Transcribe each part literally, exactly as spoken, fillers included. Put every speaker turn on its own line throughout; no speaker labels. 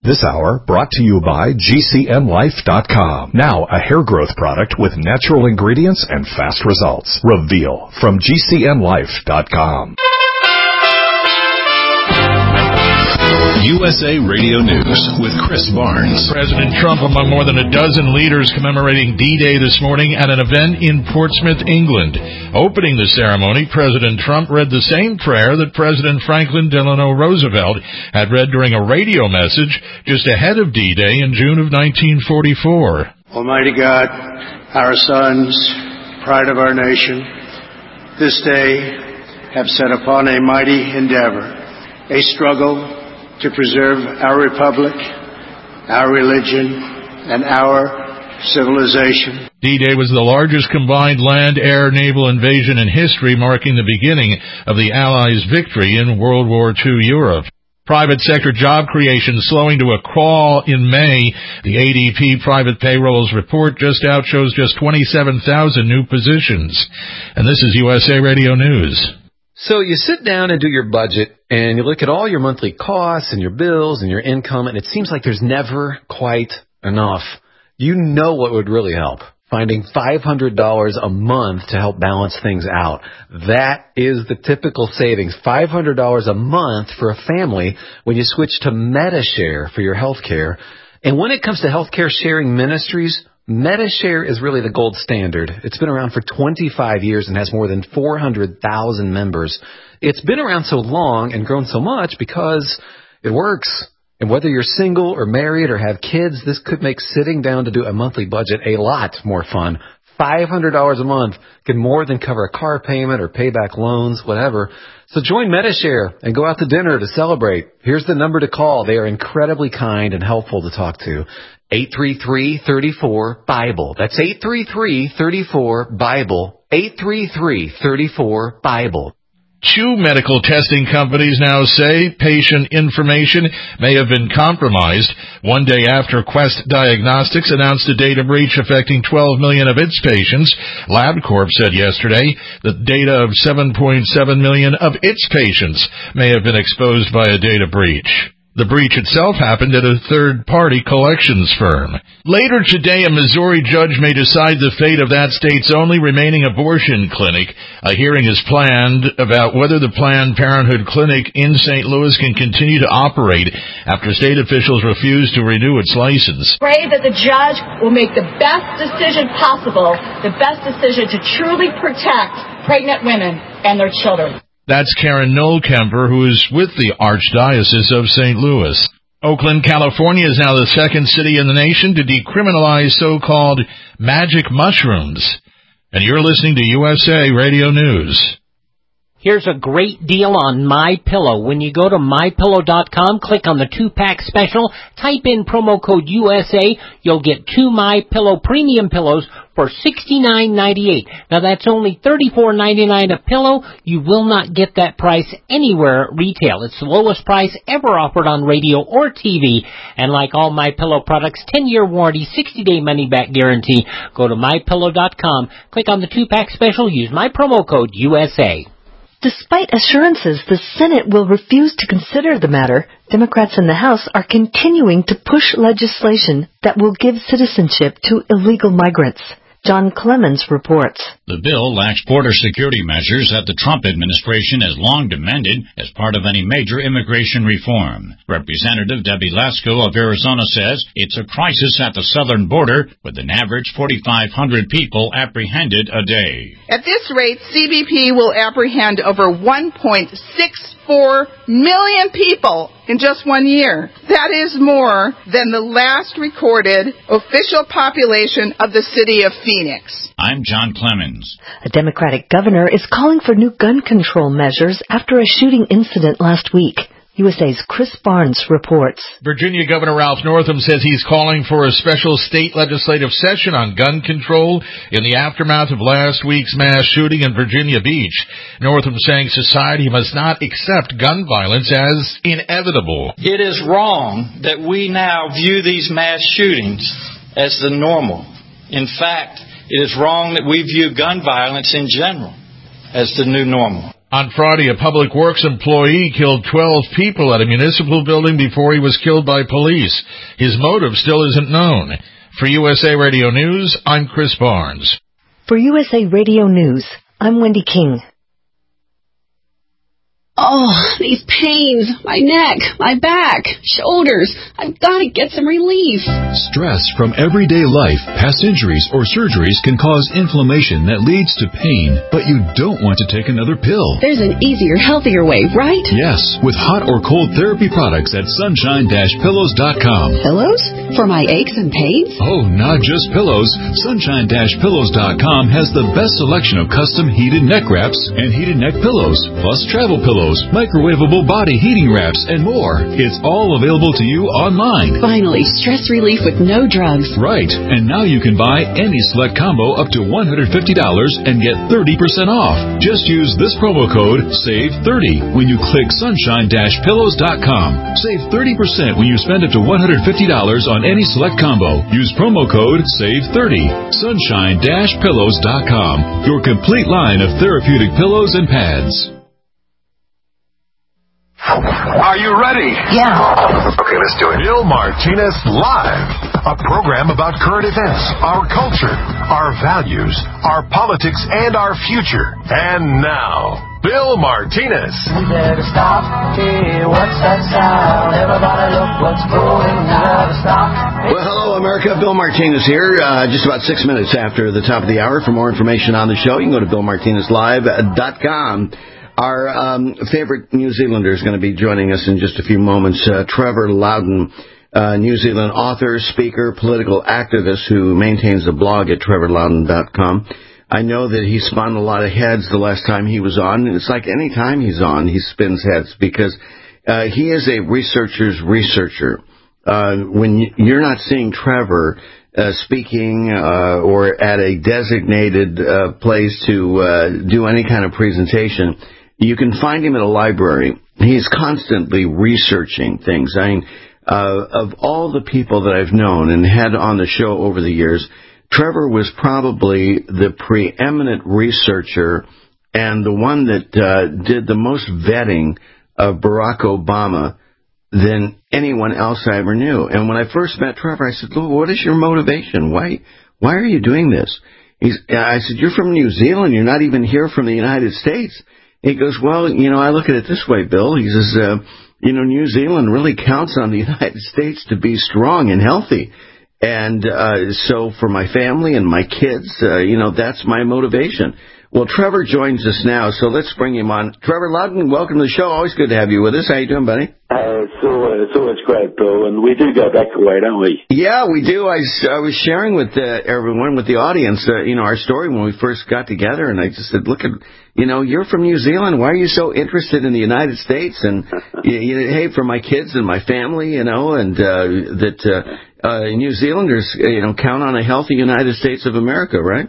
This hour brought to you by G C N Life dot com. Now a hair growth product with natural ingredients and fast results. Reveal from G C N Life dot com. U S A Radio News with Chris Barnes.
President Trump among more than a dozen leaders commemorating D-Day this morning at an event in Portsmouth, England. Opening the ceremony, President Trump read the same prayer that President Franklin Delano Roosevelt had read during a radio message just ahead of D-Day in June of nineteen forty-four.
Almighty God, our sons, pride of our nation, this day have set upon a mighty endeavor, a struggle to preserve our republic, our religion, and our civilization.
D-Day was the largest combined land, air, naval invasion in history, marking the beginning of the Allies' victory in World War Two Europe. Private sector job creation slowing to a crawl in May. The A D P private payrolls report just out shows just twenty-seven thousand new positions. And this is U S A Radio News.
So you sit down and do your budget, and you look at all your monthly costs and your bills and your income, and it seems like there's never quite enough. You know what would really help? Finding five hundred dollars a month to help balance things out. That is the typical savings, five hundred dollars a month for a family when you switch to Medi-Share for your health care. And when it comes to healthcare sharing ministries, Medi-Share is really the gold standard. It's been around for twenty-five years and has more than four hundred thousand members. It's been around so long and grown so much because it works. And whether you're single or married or have kids, this could make sitting down to do a monthly budget a lot more fun. five hundred dollars a month can more than cover a car payment or pay back loans, whatever. So join Medi-Share and go out to dinner to celebrate. Here's the number to call. They are incredibly kind and helpful to talk to. eight three three, three four, BIBLE. That's eight three three, three four, BIBLE. eight three three, three four, BIBLE.
Two medical testing companies now say patient information may have been compromised one day after Quest Diagnostics announced a data breach affecting twelve million of its patients. LabCorp said yesterday that data of seven point seven million of its patients may have been exposed by a data breach. The breach itself happened at a third-party collections firm. Later today, a Missouri judge may decide the fate of that state's only remaining abortion clinic. A hearing is planned about whether the Planned Parenthood clinic in Saint Louis can continue to operate after state officials refuse to renew its license.
Pray that the judge will make the best decision possible, the best decision to truly protect pregnant women and their children.
That's Karen Noll-Kemper, who is with the Archdiocese of Saint Louis. Oakland, California is now the second city in the nation to decriminalize so-called magic mushrooms. And you're listening to U S A Radio News.
Here's a great deal on MyPillow. When you go to my pillow dot com, click on the two-pack special, type in promo code U S A, you'll get two MyPillow premium pillows for sixty-nine ninety-eight. Now that's only thirty-four ninety-nine a pillow. You will not get that price anywhere at retail. It's the lowest price ever offered on radio or T V. And like all MyPillow products, ten-year warranty, sixty-day money-back guarantee. Go to my pillow dot com, click on the two-pack special, use my promo code U S A.
Despite assurances the Senate will refuse to consider the matter, Democrats in the House are continuing to push legislation that will give citizenship to illegal migrants. John Clemens reports.
The bill lacks border security measures that the Trump administration has long demanded as part of any major immigration reform. Representative Debbie Lasko of Arizona says it's a crisis at the southern border with an average forty-five hundred people apprehended a day.
At this rate, C B P will apprehend over one point six four million people in just one year. That is more than the last recorded official population of the city of Phoenix.
I'm John Clemens.
A Democratic governor is calling for new gun control measures after a shooting incident last week. U S A's Chris Barnes reports.
Virginia Governor Ralph Northam says he's calling for a special state legislative session on gun control in the aftermath of last week's mass shooting in Virginia Beach. Northam saying society must not accept gun violence as inevitable.
It is wrong that we now view these mass shootings as the normal. In fact, it is wrong that we view gun violence in general as the new normal.
On Friday, a public works employee killed twelve people at a municipal building before he was killed by police. His motive still isn't known. For U S A Radio News, I'm Chris Barnes.
For U S A Radio News, I'm Wendy King.
Oh, these pains, my neck, my back, shoulders. I've got to get some relief.
Stress from everyday life, past injuries, or surgeries can cause inflammation that leads to pain, but you don't want to take another pill.
There's an easier, healthier way, right?
Yes, with hot or cold therapy products at sunshine dash pillows dot com.
Pillows? For my aches and pains?
Oh, not just pillows. sunshine dash pillows dot com has the best selection of custom heated neck wraps and heated neck pillows, plus travel pillows, microwavable body heating wraps, and more. It's all available to you online.
Finally, stress relief with no drugs.
Right. And now you can buy any select combo up to one hundred fifty dollars and get thirty percent off. Just use this promo code save thirty when you click sunshine dash pillows dot com. Save thirty percent when you spend up to one hundred fifty dollars on any select combo. Use promo code save thirty. sunshine dash pillows dot com. Your complete line of therapeutic pillows and pads.
Are you ready?
Yeah.
Okay, let's do it. Bill Martinez Live, a program about current events, our culture, our values, our politics, and our future. And now, Bill Martinez.
We better stop. Hey, what's that sound? Everybody look what's going on. Stop.
Well, hello, America. Bill Martinez here. Uh, just about six minutes after the top of the hour. For more information on the show, you can go to bill martinez live dot com. Our um, favorite New Zealander is going to be joining us in just a few moments. Uh, Trevor Loudon, uh, New Zealand author, speaker, political activist who maintains a blog at trevor loudon dot com. I know that he spun a lot of heads the last time he was on. It's like any time he's on, he spins heads because uh, he is a researcher's researcher. Uh, when you're not seeing Trevor uh, speaking uh, or at a designated uh, place to uh, do any kind of presentation, you can find him at a library. He's constantly researching things. I mean, uh, of all the people that I've known and had on the show over the years, Trevor was probably the preeminent researcher and the one that uh, did the most vetting of Barack Obama than anyone else I ever knew. And when I first met Trevor, I said, "Look, what is your motivation? Why, why are you doing this?" He's, I said, "You're from New Zealand. You're not even here from the United States." He goes, "Well, you know, I look at it this way, Bill." He says, uh, you know, New Zealand really counts on the United States to be strong and healthy. And uh, so for my family and my kids, uh, you know, that's my motivation. Well, Trevor joins us now, so let's bring him on. Trevor Loudon, welcome to the show. Always good to have you with us. How you doing, buddy?
Uh, it's, always, it's always great, Bill, and we do go back a way, don't we?
Yeah, we do. I, I was sharing with uh, everyone, with the audience, uh, you know, our story when we first got together, and I just said, look, at, you know, you're from New Zealand. Why are you so interested in the United States? And, you, you, hey, for my kids and my family, you know, and uh, that uh, uh, New Zealanders, you know, count on a healthy United States of America, right?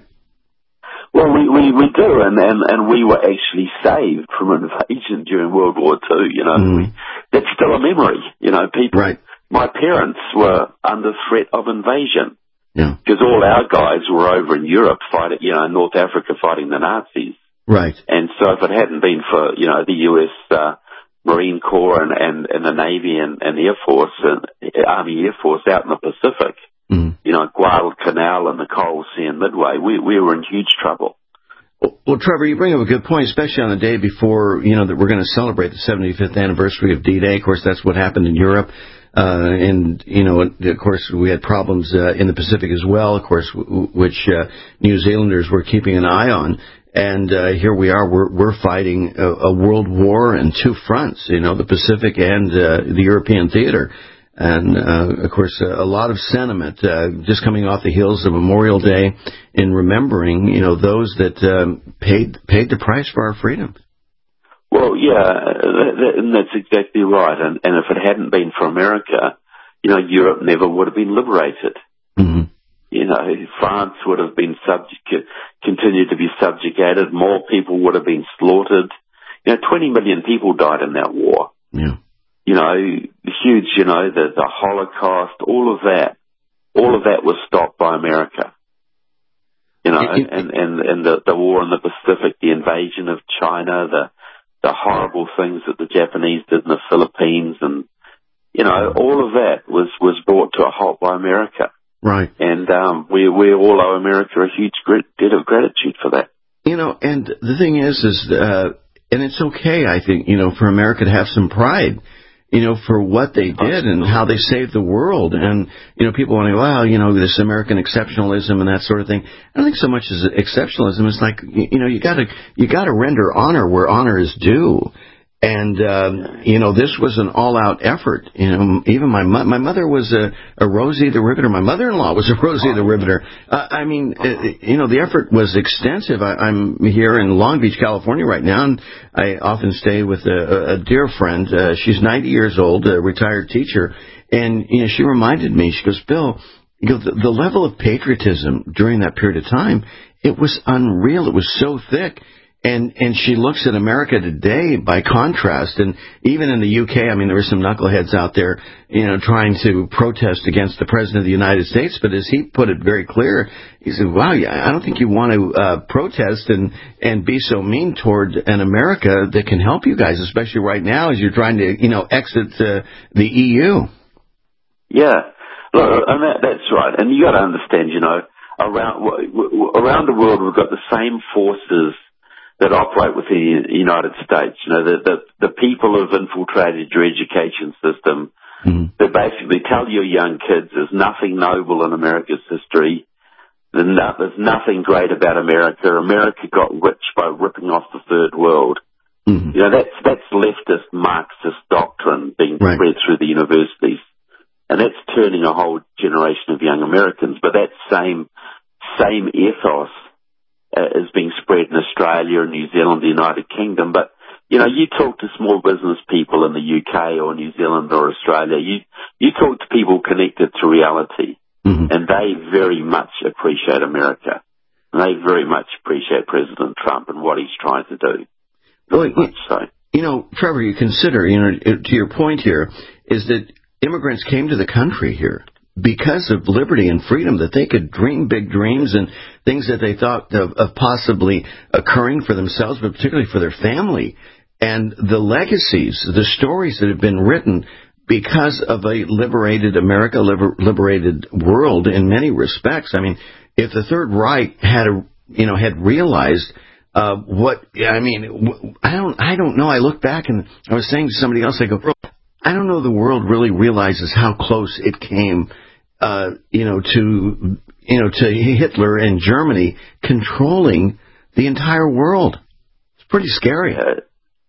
Well, we, we, we do, and, and, and we were actually saved from an invasion during World War Two, you know. Mm. We, that's still a memory, you know, people. Right. My parents were under threat of invasion. Yeah. Because all our guys were over in Europe fighting, you know, North Africa fighting the Nazis.
Right.
And so if it hadn't been for, you know, the U S uh, Marine Corps and, and, and the Navy and, and Air Force and Army Air Force out in the Pacific, mm. you know, Guadalcanal and the Coral Sea and Midway, we, we were in huge trouble.
Well, well, Trevor, you bring up a good point, especially on the day before, you know, that we're going to celebrate the seventy-fifth anniversary of D-Day. Of course, that's what happened in Europe. Uh, and, you know, of course, we had problems uh, in the Pacific as well, of course, w- which uh, New Zealanders were keeping an eye on. And uh, here we are, we're, we're fighting a, a world war in two fronts, you know, the Pacific and uh, the European theater. And, uh, of course, a lot of sentiment uh, just coming off the heels of Memorial Day in remembering, you know, those that um, paid paid the price for our freedom.
Well, yeah, that, that, and that's exactly right. And, and if it hadn't been for America, you know, Europe never would have been liberated. Mm-hmm. You know, France would have been subject, continued to be subjugated. More people would have been slaughtered. You know, twenty million people died in that war.
Yeah.
You know, huge, you know, the, the Holocaust, all of that, all of that was stopped by America. You know, it, it, and, and, and the, the war in the Pacific, the invasion of China, the, the horrible things that the Japanese did in the Philippines, and, you know, all of that was, was brought to a halt by America.
Right.
And um, we, we all owe America a huge debt of gratitude for that.
You know, and the thing is, is, uh, and it's okay, I think, you know, for America to have some pride, you know, for what they did and how they saved the world. And, you know, people want to go, well, you know, this American exceptionalism and that sort of thing. I don't think so much as exceptionalism. It's like, you know, you gotta, you gotta render honor where honor is due. And, um, you know, this was an all-out effort. You know, even my mo- my mother was a, a Rosie the Riveter. My mother-in-law was a Rosie the Riveter. Uh, I mean, uh, you know, the effort was extensive. I, I'm here in Long Beach, California right now, and I often stay with a, a dear friend. Uh, she's ninety years old, a retired teacher. And, you know, she reminded me, she goes, Bill, you know, the, the level of patriotism during that period of time, it was unreal. It was so thick. And and she looks at America today by contrast, and even in the U K, I mean, there were some knuckleheads out there, you know, trying to protest against the President of the United States. But as he put it very clear, he said, wow, I don't think you want to uh, protest and, and be so mean toward an America that can help you guys, especially right now as you're trying to, you know, exit uh, the E U.
Yeah, look, and that, that's right. And you got to understand, you know, around around the world, we've got the same forces that operate within the United States. You know, the, the, the people have infiltrated your education system. Mm-hmm. They basically tell your young kids there's nothing noble in America's history. There's, no, there's nothing great about America. America got rich by ripping off the third world. Mm-hmm. You know, that's, that's leftist Marxist doctrine being right. spread through the universities. And that's turning a whole generation of young Americans. But that same, same ethos Uh, is being spread in Australia and New Zealand, the United Kingdom. But, you know, you talk to small business people in the U K or New Zealand or Australia, you, you talk to people connected to reality, mm-hmm. and they very much appreciate America. And they very much appreciate President Trump and what he's trying to do. Very well, much so.
You know, Trevor, you consider, you know, to your point here, is that immigrants came to the country here because of liberty and freedom, that they could dream big dreams and things that they thought of, of possibly occurring for themselves, but particularly for their family. And the legacies, the stories that have been written because of a liberated America, liber, liberated world in many respects. I mean, if the Third Reich had, a, you know, had realized uh, what, I mean, I don't, I don't know. I look back and I was saying to somebody else, I go, I don't know the world really realizes how close it came, uh, you know, to, you know, to Hitler and Germany controlling the entire world. It's pretty scary.
Uh,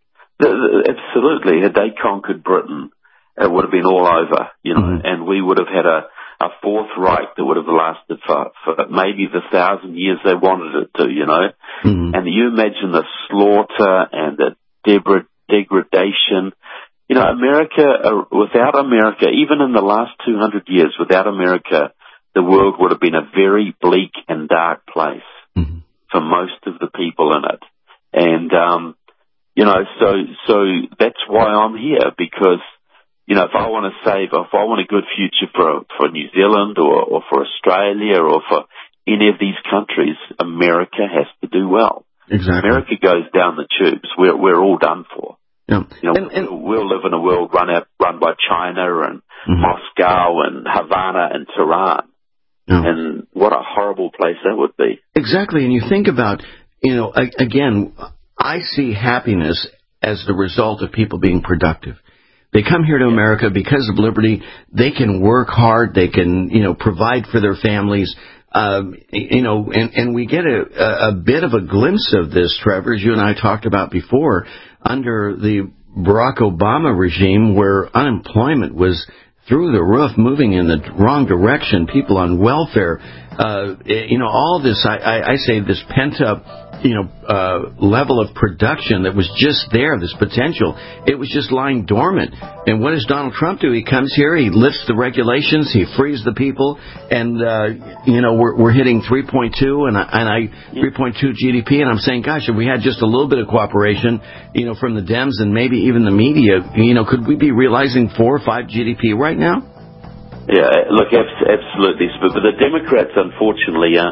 absolutely. Had they conquered Britain, it would have been all over, you know, mm-hmm. and we would have had a, a Fourth Reich that would have lasted for, for maybe the thousand years they wanted it to, you know. Mm-hmm. And you imagine the slaughter and the degr- degradation. You know, America, uh, without America, even in the last two hundred years, without America, the world would have been a very bleak and dark place mm-hmm. for most of the people in it. And, um, you know, so, so that's why I'm here, because, you know, if I want to save, if I want a good future for, for New Zealand or, or for Australia or for any of these countries, America has to do well.
Exactly.
America goes down the tubes. We're, we're all done for.
Yeah.
You know, and, and, we'll live in a world run out, run by China and mm-hmm. Moscow and Havana and Tehran. Yeah. And what a horrible place that would be.
Exactly. And you think about, you know, again, I see happiness as the result of people being productive. They come here to America because of liberty. They can work hard. They can, you know, provide for their families. Um, you know, and, and we get a, a bit of a glimpse of this, Trevor, as you and I talked about before, under the Barack Obama regime, where unemployment was through the roof, moving in the wrong direction, people on welfare, uh, you know, all this, I, I, I say this pent-up, you know, uh, level of production that was just there, this potential, it was just lying dormant. And what does Donald Trump do? He comes here, he lifts the regulations, he frees the people, and, uh, you know, we're, we're hitting three point two and I, and I three point two G D P, and I'm saying, gosh, if we had just a little bit of cooperation, you know, from the Dems and maybe even the media, you know, could we be realizing four or five G D P right now?
Yeah, look, absolutely. But the Democrats, unfortunately, uh,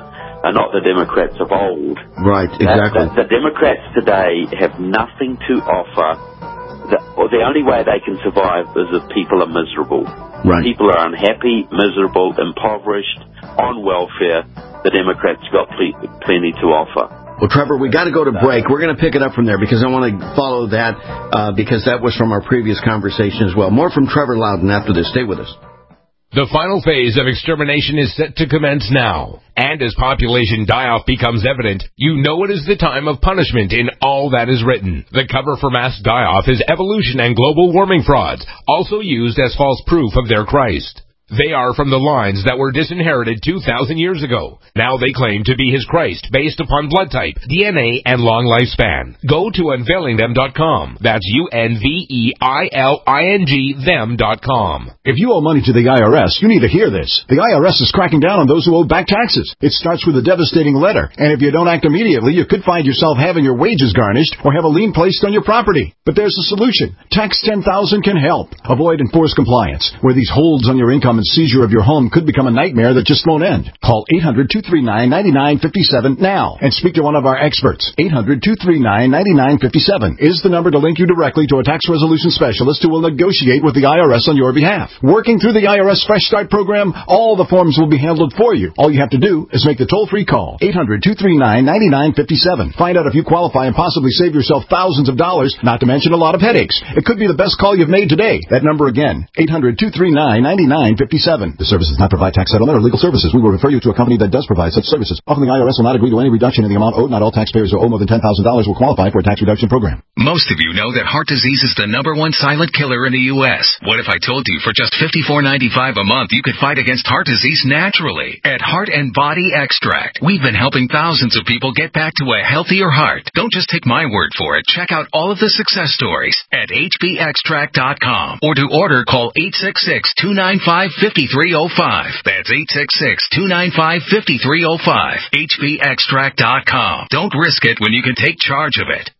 are not the Democrats of old.
Right, exactly.
Uh, the, the Democrats today have nothing to offer. The, or the only way they can survive is if people are miserable.
Right.
People are unhappy, miserable, impoverished, on welfare. The Democrats got pl- plenty to offer.
Well, Trevor, we got to go to break. We're going to pick it up from there because I want to follow that uh, because that was from our previous conversation as well. More from Trevor Loudon after this. Stay with us.
The final phase of extermination is set to commence now. And as population die-off becomes evident, you know it is the time of punishment in all that is written. The cover for mass die-off is evolution and global warming frauds, also used as false proof of their Christ. They are from the lines that were disinherited two thousand years ago. Now they claim to be his Christ based upon blood type, D N A, and long lifespan. Go to unveiling them dot com. That's U N V E I L I N G them dot com.
If you owe money to the I R S, you need to hear this. The I R S is cracking down on those who owe back taxes. It starts with a devastating letter, and if you don't act immediately, you could find yourself having your wages garnished or have a lien placed on your property. But there's a solution. Tax ten thousand can help. Avoid enforced compliance, where these holds on your income and seizure of your home could become a nightmare that just won't end. Call eight hundred, two three nine, nine nine five seven now and speak to one of our experts. eight hundred, two three nine, nine nine five seven is the number to link you directly to a tax resolution specialist who will negotiate with the I R S on your behalf. Working through the I R S Fresh Start program, all the forms will be handled for you. All you have to do is make the toll-free call. eight hundred, two three nine, nine nine five seven. Find out if you qualify and possibly save yourself thousands of dollars, not to mention a lot of headaches. It could be the best call you've made today. That number again, eight hundred, two three nine, nine nine five seven. The service does not provide tax settlement or legal services. We will refer you to a company that does provide such services. Often the I R S will not agree to any reduction in the amount owed. Not all taxpayers who owe more than ten thousand dollars will qualify for a tax reduction program.
Most of you know that heart disease is the number one silent killer in the U S What if I told you for just fifty-four ninety-five a month you could fight against heart disease naturally? At Heart and Body Extract, we've been helping thousands of people get back to a healthier heart. Don't just take my word for it. Check out all of the success stories at H B extract dot com or to order call eight six six, two nine five, five three zero five. That's eight six six, two nine five, five three zero five. H B extract dot com. Don't risk it when you can take charge of it.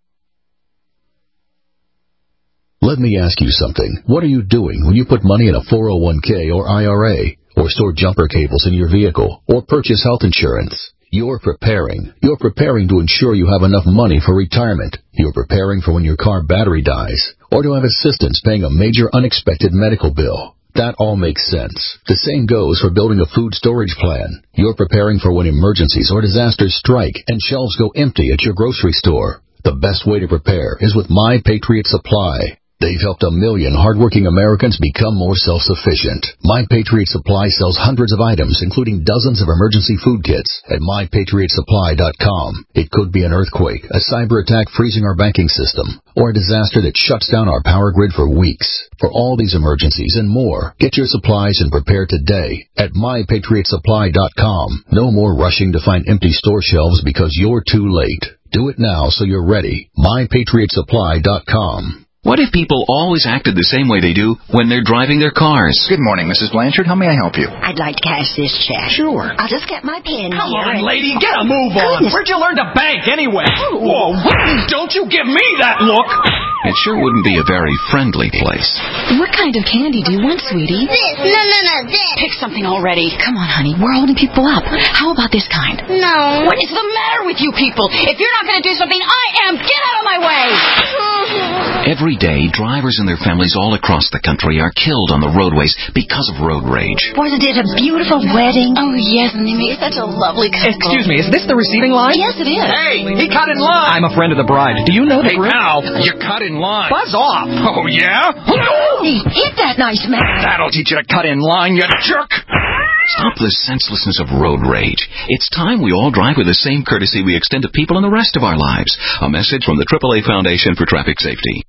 Let me ask you something. What are you doing when you put money in a four oh one k or I R A, or store jumper cables in your vehicle, or purchase health insurance? You're preparing. You're preparing to ensure you have enough money for retirement. You're preparing for when your car battery dies, or to have assistance paying a major unexpected medical bill. That all makes sense. The same goes for building a food storage plan. You're preparing for when emergencies or disasters strike and shelves go empty at your grocery store. The best way to prepare is with My Patriot Supply. They've helped a million hardworking Americans become more self-sufficient. My Patriot Supply sells hundreds of items, including dozens of emergency food kits at my patriot supply dot com. It could be an earthquake, a cyber attack freezing our banking system, or a disaster that shuts down our power grid for weeks. For all these emergencies and more, get your supplies and prepare today at my patriot supply dot com. No more rushing to find empty store shelves because you're too late. Do it now so you're ready. my patriot supply dot com.
What if people always acted the same way they do when they're driving their cars?
Good morning, Missus Blanchard. How may I help you?
I'd like to cash this check.
Sure.
I'll just get my pen
Come
here.
on,
and...
lady, get a move on.
Goodness.
Where'd you learn to bank anyway? Whoa, don't you give me that look.
It sure wouldn't be a very friendly place.
What kind of candy do you want, sweetie?
This. No, no, no, this.
Pick something already. Come on, honey. We're holding people up. How about this kind?
No.
What is the matter with you people? If you're not going to do something, I am. Get out of my way.
Every day, drivers and their families all across the country are killed on the roadways because of road rage.
Wasn't it a beautiful wedding?
Oh, yes, and they made such a lovely couple.
Excuse me, is this the receiving line?
Yes, it is.
Hey, he cut in line. I'm a friend of the bride. Do you know the
Hey,
group?
pal, you cut in line.
Buzz off.
Oh, yeah?
Hey, hit that nice man.
That'll teach you to cut in line, you jerk.
Stop the senselessness of road rage. It's time we all drive with the same courtesy we extend to people in the rest of our lives. A message from the triple A Foundation for Traffic Safety.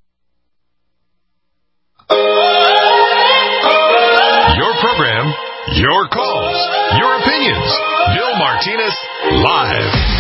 Your program, your calls, your opinions. Bill Martinez, live.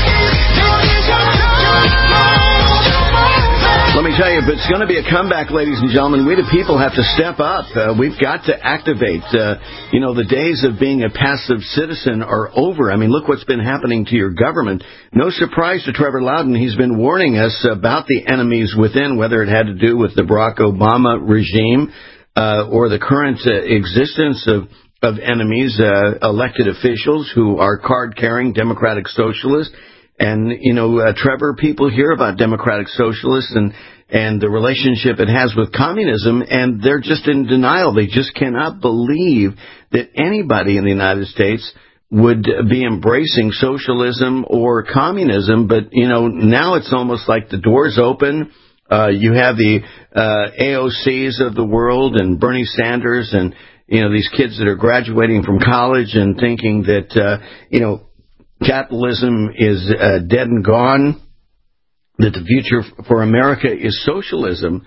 Let me tell you, if it's going to be a comeback, ladies and gentlemen, we the people have to step up. Uh, we've got to activate. Uh, you know, the days of being a passive citizen are over. I mean, look what's been happening to your government. No surprise to Trevor Loudon. He's been warning us about the enemies within, whether it had to do with the Barack Obama regime uh, or the current uh, existence of of enemies, uh, elected officials who are card-carrying Democratic Socialists. And, you know, uh, Trevor, people hear about Democratic Socialists and, and the relationship it has with communism, and they're just in denial. They just cannot believe that anybody in the United States would be embracing socialism or communism. But, you know, now it's almost like the door's open. Uh, you have the uh, A O Cs of the world and Bernie Sanders and, you know, these kids that are graduating from college and thinking that, uh, you know, capitalism is uh, dead and gone, that the future for America is socialism.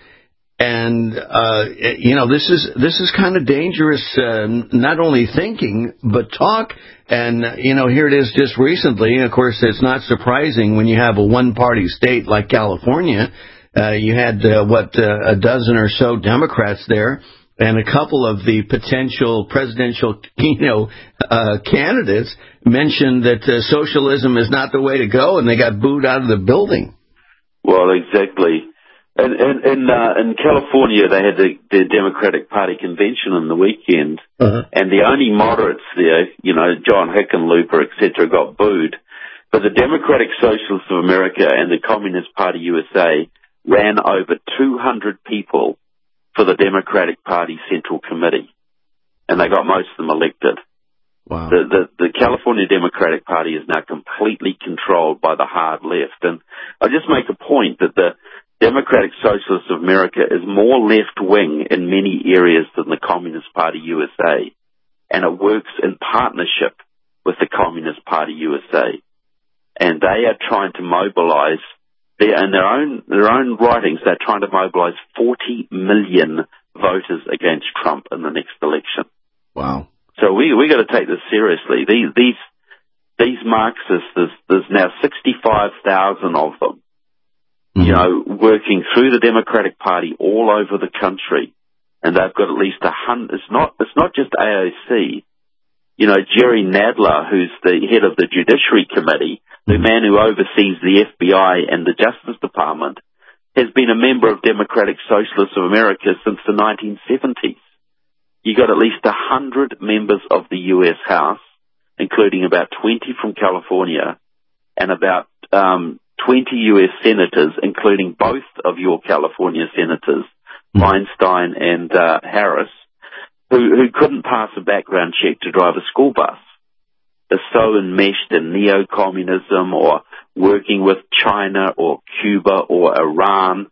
And, uh, you know, this is this is kind of dangerous, uh, not only thinking, but talk. And, you know, here it is just recently. Of course, it's not surprising when you have a one-party state like California. Uh, you had, uh, what, uh, a dozen or so Democrats there. And a couple of the potential presidential, you know, uh, candidates mentioned that uh, socialism is not the way to go, and they got booed out of the building.
Well, exactly. And in in, uh, in California, they had the, the Democratic Party convention on the weekend, uh-huh. and the only moderates there, you know, John Hickenlooper, et cetera, got booed. But the Democratic Socialists of America and the Communist Party U S A ran over two hundred people for the Democratic Party Central Committee, and they got most of them elected.
Wow.
The, the, the California Democratic Party is now completely controlled by the hard left, and I'll just make a point that the Democratic Socialists of America is more left-wing in many areas than the Communist Party U S A, and it works in partnership with the Communist Party U S A, and they are trying to mobilize They're, in their own their own writings, they're trying to mobilize forty million voters against Trump in the next election.
Wow!
So we we got to take this seriously. These these these Marxists, there's, there's now sixty-five thousand of them, mm-hmm. you know, working through the Democratic Party all over the country, and they've got at least a hundred. It's not it's not just A O C. You know, Jerry Nadler, who's the head of the Judiciary Committee, the man who oversees the F B I and the Justice Department, has been a member of Democratic Socialists of America since the nineteen seventies. You got at least one hundred members of the U S House, including about twenty from California, and about um, twenty U S senators, including both of your California senators, Feinstein and uh, Harris, who, who couldn't pass a background check to drive a school bus. They're so enmeshed in neo-communism or working with China or Cuba or Iran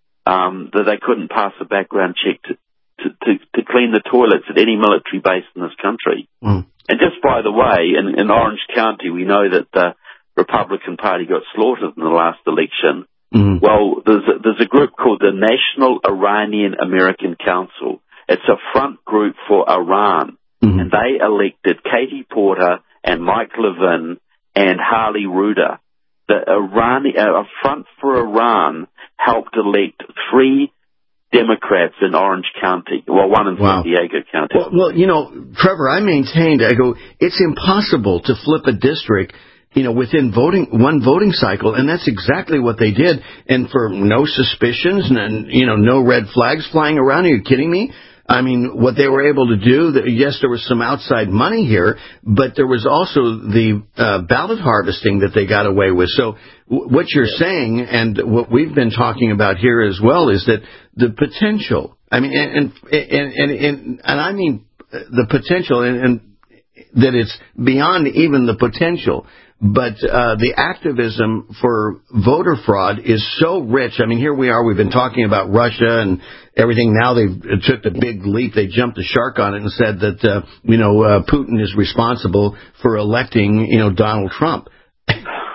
um, that they couldn't pass a background check to, to, to, to clean the toilets at any military base in this country.
Mm.
And just by the way, in, in Orange County, we know that the Republican Party got slaughtered in the last election.
Mm.
Well, there's a, there's a group called the National Iranian American Council. It's a front group for Iran, mm-hmm. and they elected Katie Porter and Mike Levin and Harley Ruder. The Iran, uh, a front for Iran helped elect three Democrats in Orange County, well, one in
wow.
San Diego County.
Well, well, you know, Trevor, I maintained, I go, it's impossible to flip a district, you know, within voting one voting cycle, and that's exactly what they did. And for no suspicions, and you know, no red flags flying around. Are you kidding me? I mean, what they were able to do, yes, there was some outside money here, but there was also the uh, ballot harvesting that they got away with. So w- what you're saying, and what we've been talking about here as well, is that the potential, I mean, and and and, and, and I mean the potential, and, and that it's beyond even the potential, but uh, the activism for voter fraud is so rich. I mean, here we are, we've been talking about Russia and everything. Now they've took the big leap. They jumped the shark on it and said that, uh, you know, uh, Putin is responsible for electing, you know, Donald Trump.
the,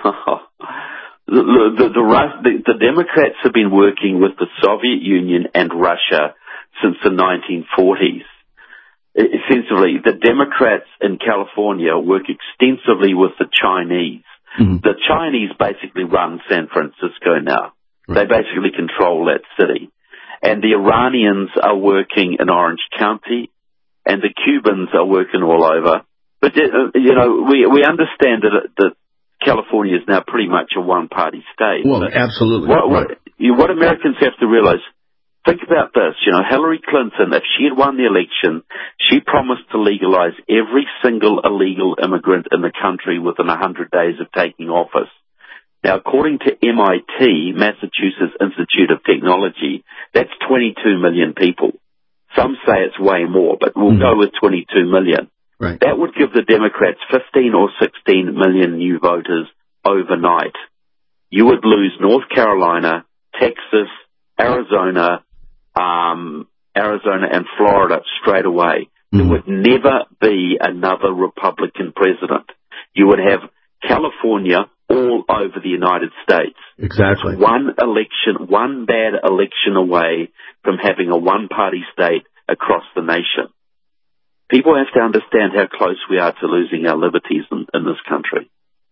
the, the, the, the Democrats have been working with the Soviet Union and Russia since the nineteen forties. Essentially, the Democrats in California work extensively with the Chinese. Mm-hmm. The Chinese basically run San Francisco now. Right. They basically control that city. And the Iranians are working in Orange County, and the Cubans are working all over. But, you know, we, we understand that, that California is now pretty much a one-party state.
Well, absolutely.
What, what,
right.
what Americans have to realize, think about this. You know, Hillary Clinton, if she had won the election, she promised to legalize every single illegal immigrant in the country within one hundred days of taking office. Now, according to M I T, Massachusetts Institute of Technology, that's twenty-two million people. Some say it's way more, but we'll mm-hmm. go with twenty-two million.
Right.
That would give the Democrats fifteen or sixteen million new voters overnight. You would lose North Carolina, Texas, Arizona, um, Arizona and Florida straight away. Mm-hmm. There would never be another Republican president. You would have California all over the United States.
Exactly.
It's one election, one bad election away from having a one-party state across the nation. People have to understand how close we are to losing our liberties in, in this country.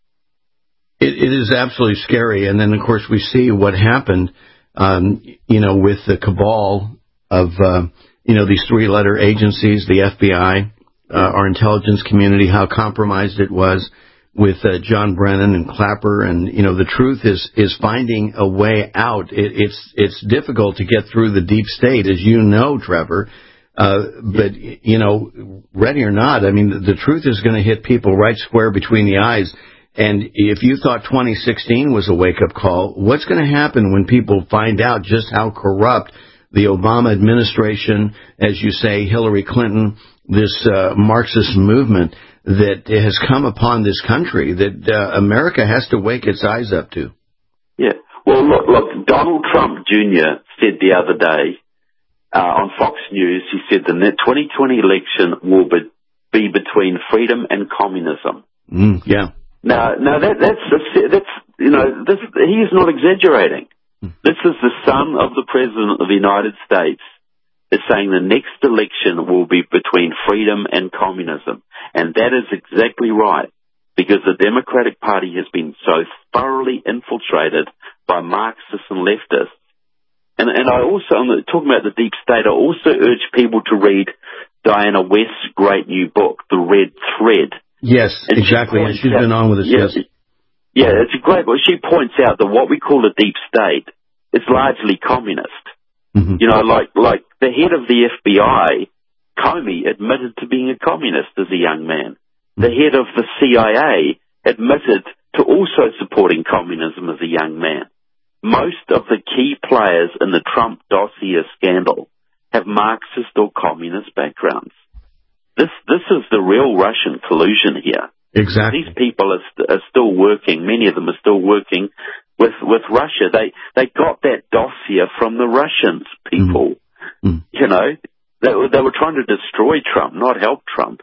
It, it is absolutely scary. And then, of course, we see what happened, um, you know, with the cabal of, uh, you know, these three-letter agencies, the F B I, uh, our intelligence community, how compromised it was with uh, John Brennan and Clapper. And, you know, the truth is is finding a way out. It, it's it's difficult to get through the deep state, as you know, Trevor. Uh, but, you know, ready or not, I mean, the, the truth is going to hit people right square between the eyes. And if you thought twenty sixteen was a wake-up call, what's going to happen when people find out just how corrupt the Obama administration, as you say, Hillary Clinton, this uh, Marxist movement that has come upon this country that uh, America has to wake its eyes up to?
Yeah. Well, look, look, Donald Trump Junior said the other day, Uh, on Fox News, he said the twenty twenty election will be, be between freedom and communism.
Mm, yeah.
Now, now that, that's, that's, you know, this, he is not exaggerating. Mm. This is the son of the President of the United States is saying the next election will be between freedom and communism. And that is exactly right, because the Democratic Party has been so thoroughly infiltrated by Marxists and leftists. And, and I also, I'm talking about the deep state, I also urge people to read Diana West's great new book, The Red Thread.
Yes,
and
exactly.
She
and she's
out,
been on with us.
Yeah,
yes.
yeah, it's a great book. She points out that what we call the deep state is largely communist. Mm-hmm. You know, like, like the head of the F B I, Comey, admitted to being a communist as a young man. Mm-hmm. The head of the C I A admitted to also supporting communism as a young man. Most of the key players in the Trump dossier scandal have Marxist or communist backgrounds. This this is the real Russian collusion here.
Exactly.
These people are, st- are still working. Many of them are still working with with Russia. They they got that dossier from the Russians. People, mm. you know, they, they were trying to destroy Trump, not help Trump.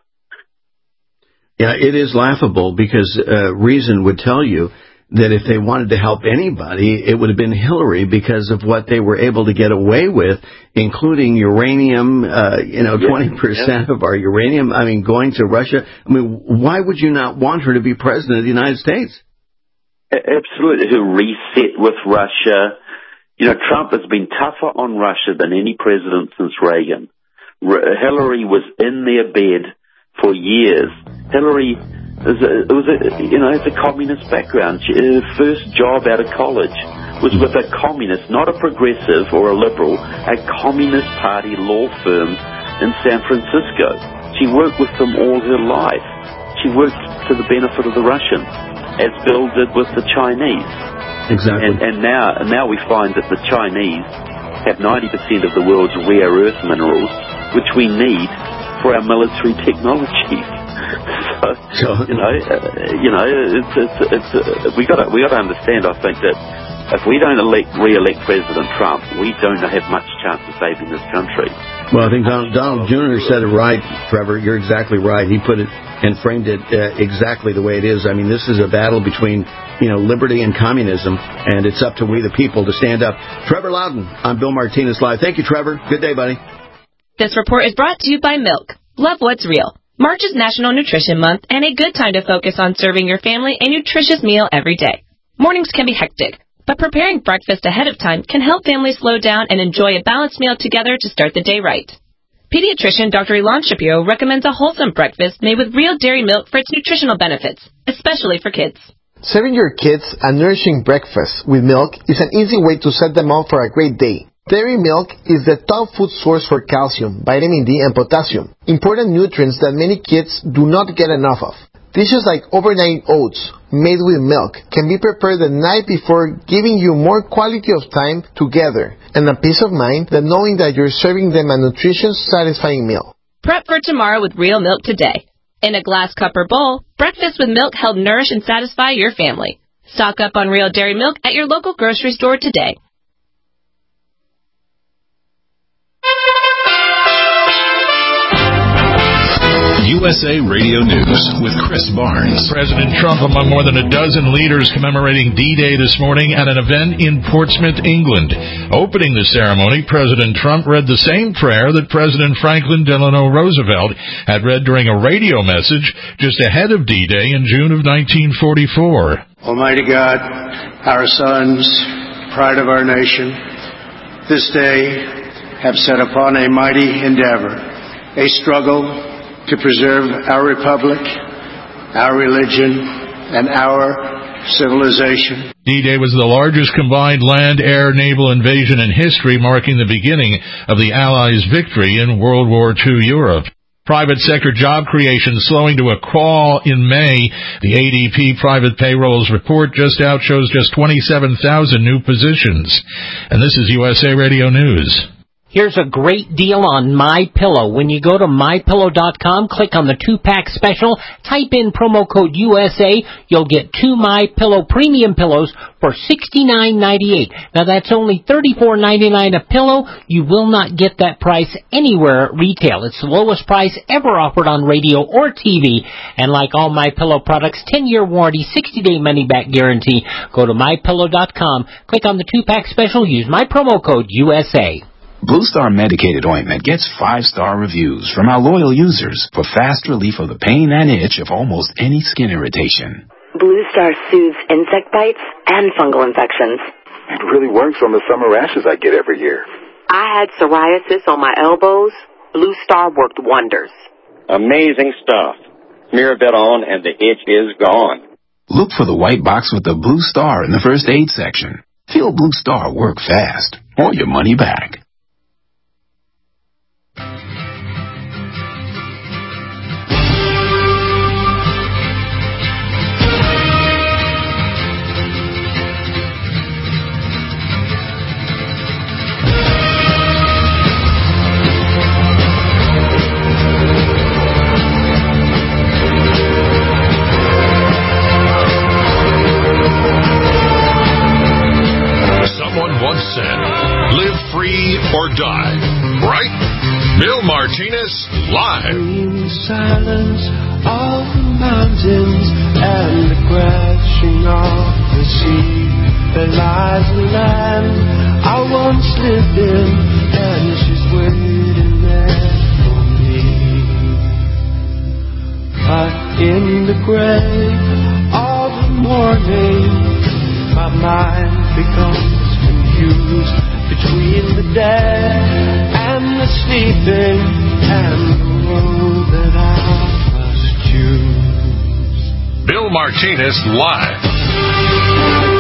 Yeah, it is laughable because uh, reason would tell you that if they wanted to help anybody, it would have been Hillary because of what they were able to get away with, including uranium, uh, you know, yeah, twenty percent yeah. of our uranium, I mean, going to Russia. I mean, why would you not want her to be president of the United States?
Absolutely. Who reset with Russia. You know, Trump has been tougher on Russia than any president since Reagan. R- Hillary was in their bed for years. Hillary... It was, a, it was a, you know, it's a communist background. Her first job out of college was with a communist, not a progressive or a liberal, a communist party law firm in San Francisco. She worked with them all her life. She worked to the benefit of the Russians, as Bill did with the Chinese.
Exactly.
And, and now, and now we find that the Chinese have ninety percent of the world's rare earth minerals, which we need for our military technology. So, you know, uh, you know, it's it's it's uh, we got to we got to understand. I think that if we don't elect re-elect President Trump, we don't have much chance of saving this country.
Well, I think Donald, Donald Junior said it right, Trevor. You're exactly right. He put it and framed it uh, exactly the way it is. I mean, this is a battle between, you know, liberty and communism, and it's up to we the people to stand up. Trevor Loudon on Bill Martinez Live. Thank you, Trevor. Good day, buddy.
This report is brought to you by Milk. Love what's real. March is National Nutrition Month and a good time to focus on serving your family a nutritious meal every day. Mornings can be hectic, but preparing breakfast ahead of time can help families slow down and enjoy a balanced meal together to start the day right. Pediatrician Doctor Elon Shapiro recommends a wholesome breakfast made with real dairy milk for its nutritional benefits, especially for kids.
Serving your kids a nourishing breakfast with milk is an easy way to set them up for a great day. Dairy milk is the top food source for calcium, vitamin D, and potassium, important nutrients that many kids do not get enough of. Dishes like overnight oats, made with milk, can be prepared the night before, giving you more quality of time together and a peace of mind than knowing that you're serving them a nutritious, satisfying meal.
Prep for tomorrow with real milk today. In a glass cup or bowl, breakfast with milk help nourish and satisfy your family. Stock up on real dairy milk at your local grocery store today.
U S A Radio News with Chris Barnes.
President Trump among more than a dozen leaders commemorating D-Day this morning at an event in Portsmouth, England. Opening the ceremony, President Trump read the same prayer that President Franklin Delano Roosevelt had read during a radio message just ahead of D-Day in June of nineteen forty-four.
Almighty God, our sons, pride of our nation, this day have set upon a mighty endeavor, a struggle to preserve our republic, our religion, and our civilization.
D-Day was the largest combined land, air, naval invasion in history, marking the beginning of the Allies' victory in World War Two Europe. Private sector job creation slowing to a crawl in May. The A D P private payrolls report just out shows just twenty-seven thousand new positions. And this is U S A Radio News.
Here's a great deal on MyPillow. When you go to my pillow dot com, click on the two-pack special, type in promo code U S A, you'll get two MyPillow premium pillows for sixty-nine ninety-eight. Now that's only thirty-four ninety-nine a pillow. You will not get that price anywhere at retail. It's the lowest price ever offered on radio or T V. And like all MyPillow products, ten-year warranty, sixty-day money-back guarantee. Go to my pillow dot com, click on the two-pack special, use my promo code U S A.
Blue Star Medicated Ointment gets five-star reviews from our loyal users for fast relief of the pain and itch of almost any skin irritation.
Blue Star soothes insect bites and fungal infections.
It really works on the summer rashes I get every year.
I had psoriasis on my elbows. Blue Star worked wonders.
Amazing stuff. Smear a bit on and the itch is gone.
Look for the white box with the Blue Star in the first aid section. Feel Blue Star work fast or your money back.
Or die, right? Bill Martinez live.
In the silence of the mountains and the crashing of the sea, there lies a land I once lived in, and she's waiting there for me. But in the gray of the morning, my mind becomes confused between the dead and the sleeping, and the road that I must choose.
Bill Martinez live.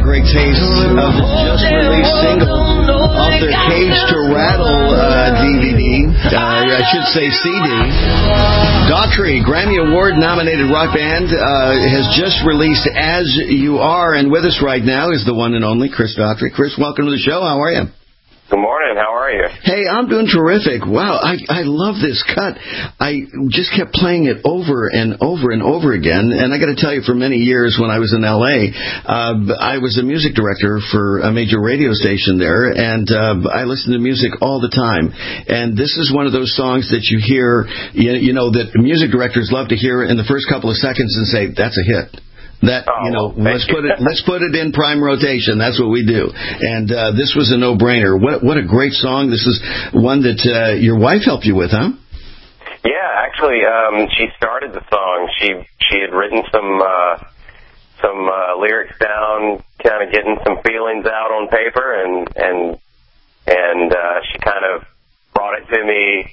a great taste of the just-released single off their Cage to Rattle uh, D V D. Uh, I should say C D. Daughtry, Grammy Award-nominated rock band, uh, has just released As You Are, and with us right now is the one and only Chris Daughtry. Chris, welcome to the show. How are you?
Good morning. How are you?
Hey, I'm doing terrific. Wow, I, I love this cut. I just kept playing it over and over and over again. And I got to tell you, for many years when I was in L A, uh, I was a music director for a major radio station there, and uh, I listened to music all the time. And this is one of those songs that you hear, you, you know, that music directors love to hear in the first couple of seconds and say, that's a hit. That,
oh,
you know,
well,
let's put it let's put it in prime rotation. That's what we do. And uh, this was a no-brainer. What what a great song. This is one that uh, your wife helped you with, huh?
Yeah, actually, um, she started the song. She she had written some uh, some uh, lyrics down, kind of getting some feelings out on paper, and and and uh, she kind of brought it to me.